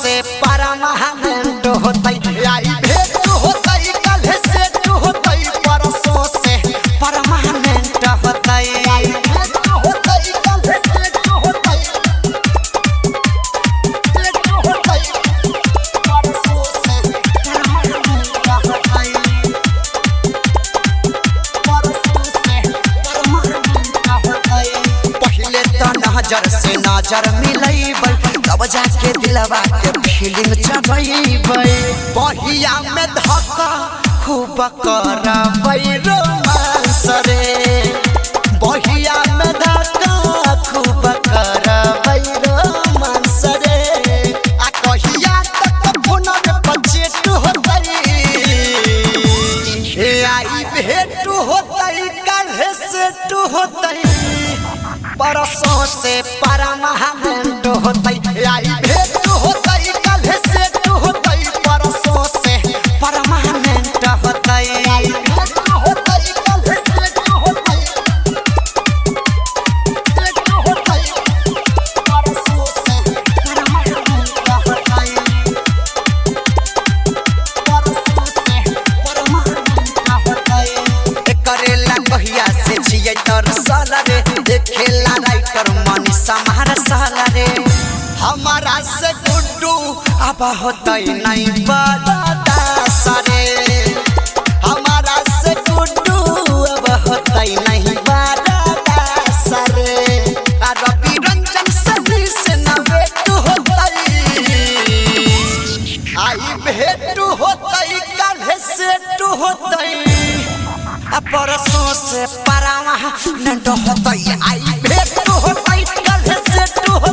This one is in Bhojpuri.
से परमानेंट होतई आई भेंट होतई कल से होतई परसों से परमानेंट होतई आई भेंट होतई कल से होतई परसों से परमानेंट होतई परसों से परमानेंट होतई पहले तो नजर से नजर मिलैबै तब जाके दिलवा के फीलिंग चढ़ैबै बहिया में धक्का खूब करबै रोमांस रे बहिया में धक्का खूब करबै रोमांस रे आ कहिया तक फोन पे चेट होतै आई भेंट होतै कल से होतै परसों से परमानेंट होतई आई भेंट होतई कल से होतई परसों से परमानेंट होतई आई भेंट होतई कल से होतई परसों से परमानेंट होतई परसों से परमानेंट होतई करेला कहिया से छियै तर साला रे खेला राइटर मनीषा महारसाला रे हमारा से गुड्डू अब होतई नहीं बड़ा सारे हमारा से गुड्डू अब होतई नहीं बड़ा सारे रवि रंजन से न भेंट होतई आई भेंट होतई कल से होतई परसों से परमानेंट होतई आई भेंट होतई कल से